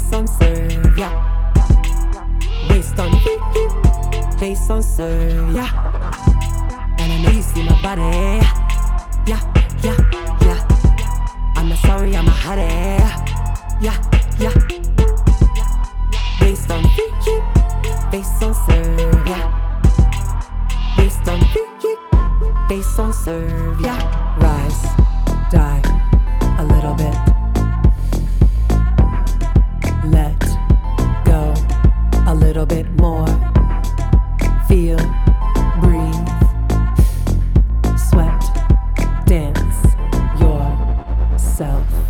Bass on serve, yeah. Based on bass on serve, yeah. And I know you see my body, yeah, yeah, yeah. I'm not sorry, I'm a hottie, yeah, yeah. Based on bass on serve, yeah. Based on bass on serve, yeah. Rise, die, a little bit. Let go, a little bit more. Feel, breathe, sweat, dance yourself.